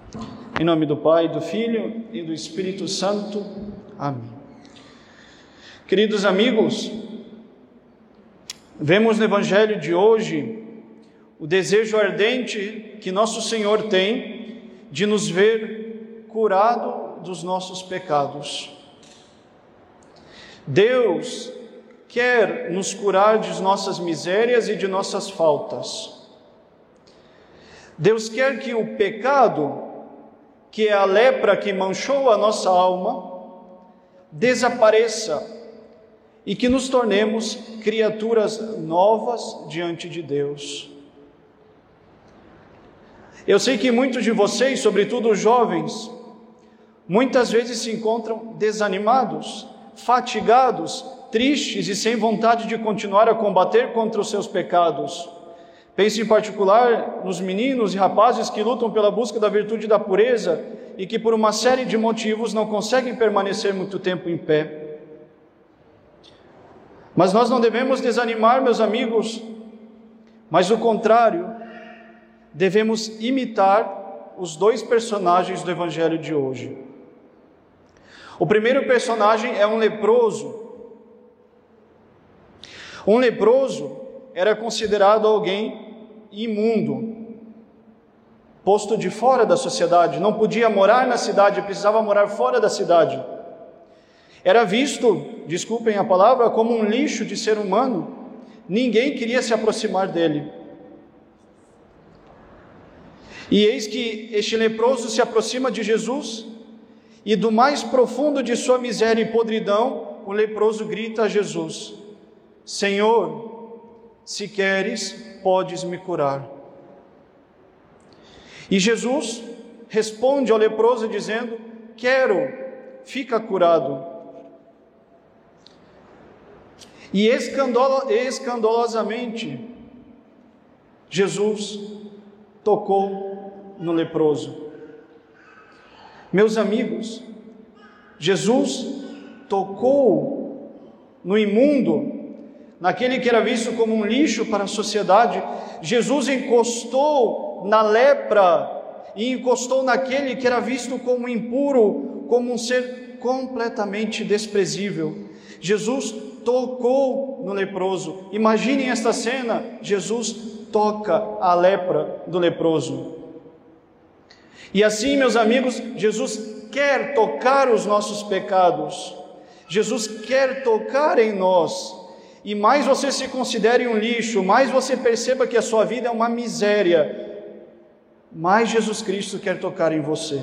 Em nome do Pai, do Filho e do Espírito Santo. Amém. Queridos amigos, vemos no Evangelho de hoje o desejo ardente que nosso Senhor tem de nos ver curado dos nossos pecados. Deus quer nos curar de nossas misérias e de nossas faltas. Deus quer que o pecado, que é a lepra que manchou a nossa alma, desapareça e que nos tornemos criaturas novas diante de Deus. Eu sei que muitos de vocês, sobretudo os jovens, muitas vezes se encontram desanimados, fatigados, tristes e sem vontade de continuar a combater contra os seus pecados. Penso em particular nos meninos e rapazes que lutam pela busca da virtude e da pureza e que por uma série de motivos não conseguem permanecer muito tempo em pé. Mas nós não devemos desanimar, meus amigos, mas o contrário, devemos imitar os dois personagens do Evangelho de hoje. O primeiro personagem é um leproso. Um leproso era considerado alguém imundo, posto de fora da sociedade, não podia morar na cidade, precisava morar fora da cidade. Era visto, desculpem a palavra, como um lixo de ser humano. Ninguém queria se aproximar dele. E eis que este leproso se aproxima de Jesus, e do mais profundo de sua miséria e podridão, o leproso grita a Jesus: Senhor, se queres, podes me curar. E Jesus responde ao leproso dizendo: quero, fica curado. E escandalosamente, Jesus tocou no leproso. Meus amigos, Jesus tocou no imundo, naquele que era visto como um lixo para a sociedade. Jesus encostou na lepra e encostou naquele que era visto como impuro, como um ser completamente desprezível. Jesus tocou no leproso. Imaginem esta cena: Jesus toca a lepra do leproso. E assim, meus amigos, Jesus quer tocar os nossos pecados. Jesus quer tocar em nós. E mais você se considere um lixo, mais você perceba que a sua vida é uma miséria, mais Jesus Cristo quer tocar em você.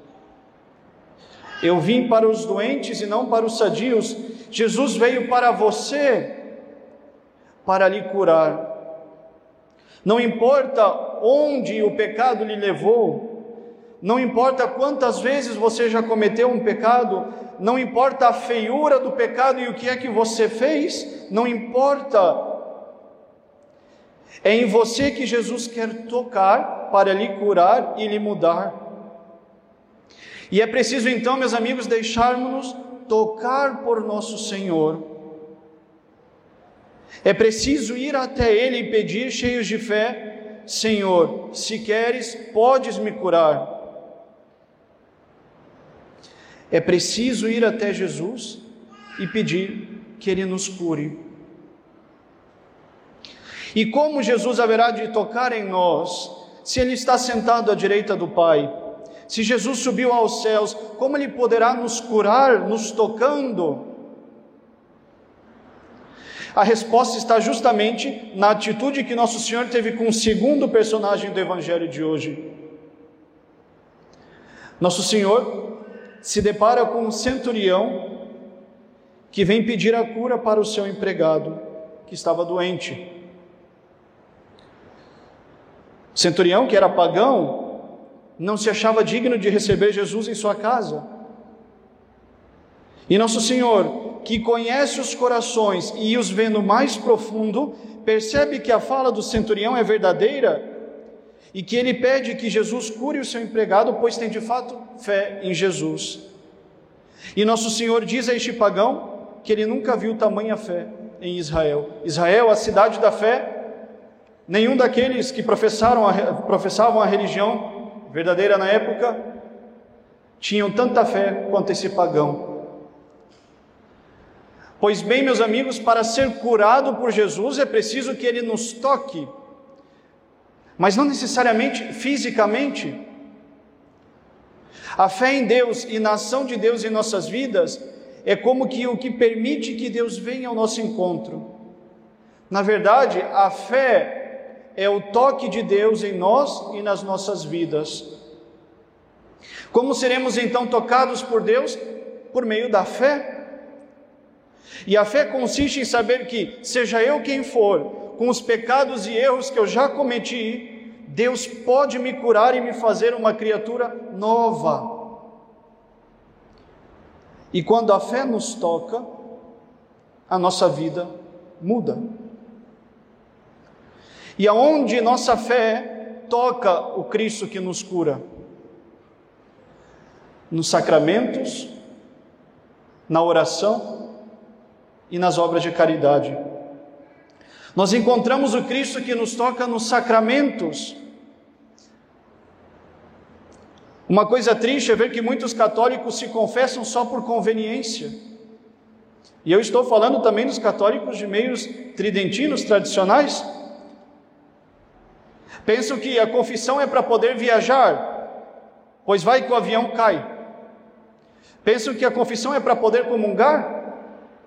Eu vim para os doentes e não para os sadios. Jesus veio para você, para lhe curar. Não importa onde o pecado lhe levou, não importa quantas vezes você já cometeu um pecado, não importa a feiura do pecado e o que é que você fez, não importa. É em você que Jesus quer tocar para lhe curar e lhe mudar. E é preciso então, meus amigos, deixarmos-nos tocar por nosso Senhor. É preciso ir até Ele e pedir, cheios de fé: Senhor, se queres, podes me curar. É preciso ir até Jesus e pedir que Ele nos cure. E como Jesus haverá de tocar em nós, se Ele está sentado à direita do Pai? Se Jesus subiu aos céus, como Ele poderá nos curar, nos tocando? A resposta está justamente na atitude que Nosso Senhor teve com o segundo personagem do Evangelho de hoje. Nosso Senhor se depara com um centurião que vem pedir a cura para o seu empregado, que estava doente. O centurião, que era pagão, não se achava digno de receber Jesus em sua casa. E Nosso Senhor, que conhece os corações e os vê no mais profundo, percebe que a fala do centurião é verdadeira e que ele pede que Jesus cure o seu empregado, pois tem de fato fé em Jesus. E Nosso Senhor diz a este pagão que ele nunca viu tamanha fé em Israel. Israel, a cidade da fé. Nenhum daqueles que professavam a religião verdadeira na época, tinham tanta fé quanto esse pagão. Pois bem, meus amigos, para ser curado por Jesus é preciso que Ele nos toque, mas não necessariamente fisicamente. A fé em Deus e na ação de Deus em nossas vidas é como que o que permite que Deus venha ao nosso encontro. Na verdade, a fé é o toque de Deus em nós e nas nossas vidas. Como seremos então tocados por Deus? Por meio da fé. E a fé consiste em saber que, seja eu quem for, com os pecados e erros que eu já cometi, Deus pode me curar e me fazer uma criatura nova. E quando a fé nos toca, a nossa vida muda. E aonde nossa fé toca o Cristo que nos cura? Nos sacramentos, na oração e nas obras de caridade. Nós encontramos o Cristo que nos toca nos sacramentos. Uma coisa triste é ver que muitos católicos se confessam só por conveniência. E eu estou falando também dos católicos de meios tridentinos tradicionais. Pensam que a confissão é para poder viajar, pois vai que o avião cai. Pensam que a confissão é para poder comungar.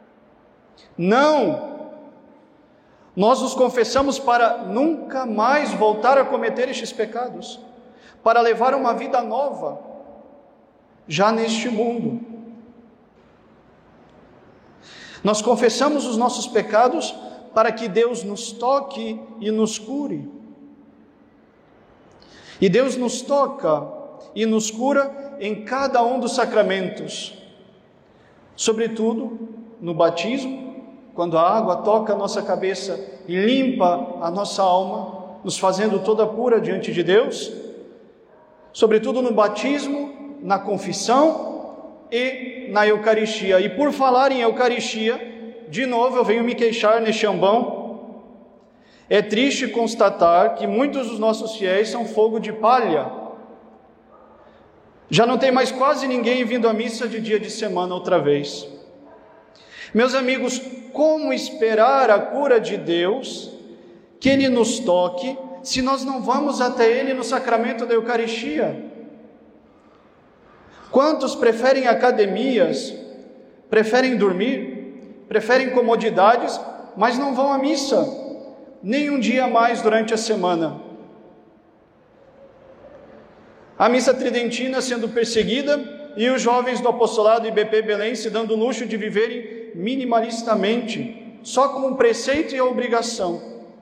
Não! Nós nos confessamos para nunca mais voltar a cometer estes pecados, para levar uma vida nova, já neste mundo. Nós confessamos os nossos pecados para que Deus nos toque e nos cure. E Deus nos toca e nos cura em cada um dos sacramentos, sobretudo no batismo, quando a água toca a nossa cabeça e limpa a nossa alma, nos fazendo toda pura diante de Deus, sobretudo no batismo, na confissão e na Eucaristia. E por falar em Eucaristia, de novo eu venho me queixar neste ambão. É triste constatar que muitos dos nossos fiéis são fogo de palha. Já não tem mais quase ninguém vindo à missa de dia de semana outra vez. Meus amigos, como esperar a cura de Deus, que Ele nos toque, se nós não vamos até Ele no sacramento da Eucaristia? Quantos preferem academias, preferem dormir, preferem comodidades, mas não vão à missa, nem um dia mais durante a semana? A missa tridentina sendo perseguida e os jovens do apostolado IBP Belém se dando o luxo de viverem minimalistamente, só com o preceito e a obrigação.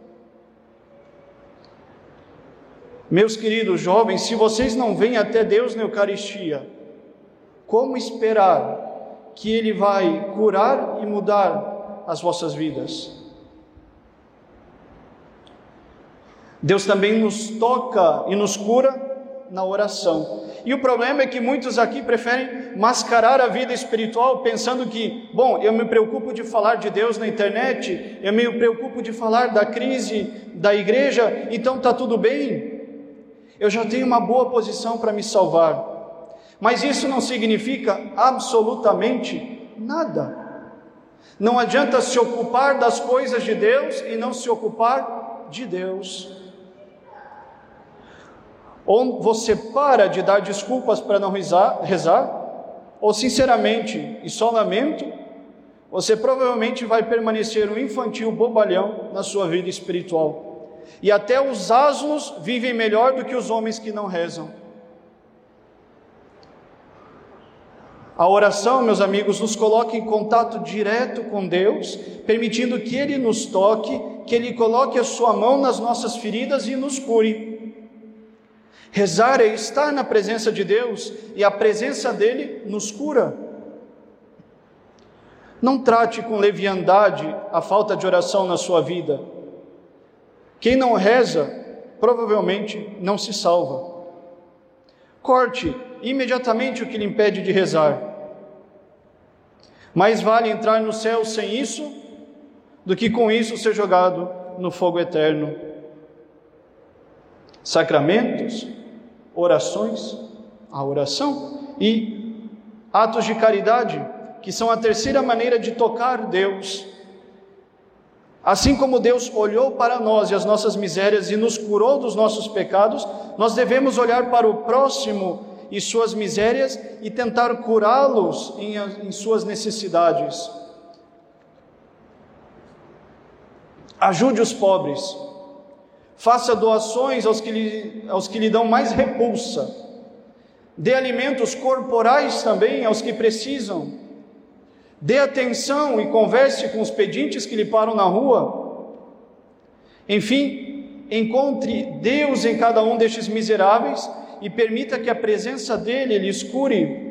Meus queridos jovens, se vocês não vêm até Deus na Eucaristia, como esperar que Ele vai curar e mudar as vossas vidas? Deus também nos toca e nos cura na oração. E o problema é que muitos aqui preferem mascarar a vida espiritual pensando que, bom, eu me preocupo de falar de Deus na internet, eu me preocupo de falar da crise da igreja, então está tudo bem, eu já tenho uma boa posição para me salvar. Mas isso não significa absolutamente nada. Não adianta se ocupar das coisas de Deus e não se ocupar de Deus. Ou você para de dar desculpas para não rezar, ou sinceramente, e só lamento, você provavelmente vai permanecer um infantil bobalhão na sua vida espiritual. E até os asnos vivem melhor do que os homens que não rezam. A oração, meus amigos, nos coloca em contato direto com Deus, permitindo que Ele nos toque, que Ele coloque a sua mão nas nossas feridas e nos cure. Rezar é estar na presença de Deus e a presença dEle nos cura. Não trate com leviandade a falta de oração na sua vida. Quem não reza, provavelmente não se salva. Corte imediatamente o que lhe impede de rezar. Mais vale entrar no céu sem isso, do que com isso ser jogado no fogo eterno. Sacramentos, orações, a oração, e atos de caridade, que são a terceira maneira de tocar Deus. Assim como Deus olhou para nós e as nossas misérias e nos curou dos nossos pecados, nós devemos olhar para o próximo e suas misérias e tentar curá-los em suas necessidades. Ajude os pobres, faça doações aos que lhe dão mais repulsa, dê alimentos corporais também aos que precisam, dê atenção e converse com os pedintes que lhe param na rua. Enfim, encontre Deus em cada um destes miseráveis e permita que a presença dele lhes cure.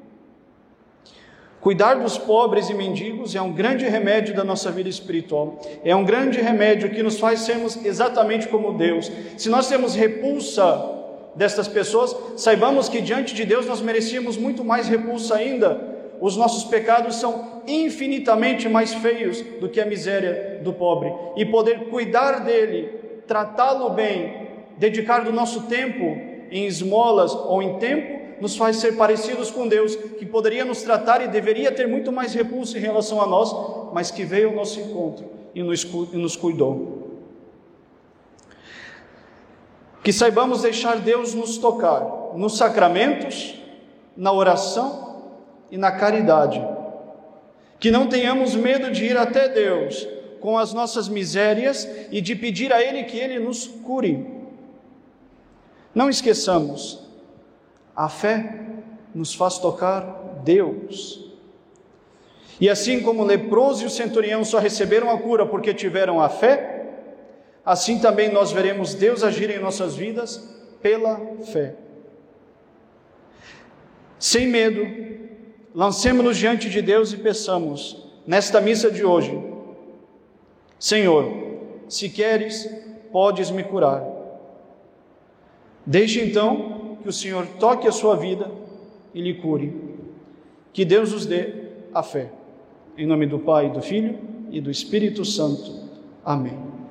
Cuidar dos pobres e mendigos é um grande remédio da nossa vida espiritual. É um grande remédio que nos faz sermos exatamente como Deus. Se nós temos repulsa destas pessoas, saibamos que diante de Deus nós merecíamos muito mais repulsa ainda. Os nossos pecados são infinitamente mais feios do que a miséria do pobre. E poder cuidar dele, tratá-lo bem, dedicar do nosso tempo em esmolas ou em tempo, nos faz ser parecidos com Deus, que poderia nos tratar e deveria ter muito mais repulsa em relação a nós, mas que veio ao nosso encontro e nos cuidou. Que saibamos deixar Deus nos tocar nos sacramentos, na oração e na caridade. Que não tenhamos medo de ir até Deus com as nossas misérias e de pedir a Ele que Ele nos cure. Não esqueçamos, a fé nos faz tocar Deus. E assim como o leproso e o centurião só receberam a cura porque tiveram a fé, assim também nós veremos Deus agir em nossas vidas pela fé. Sem medo, lancemo-nos diante de Deus e peçamos, nesta missa de hoje: Senhor, se queres, podes me curar. Deixe então que o Senhor toque a sua vida e lhe cure. Que Deus nos dê a fé. Em nome do Pai, do Filho e do Espírito Santo. Amém.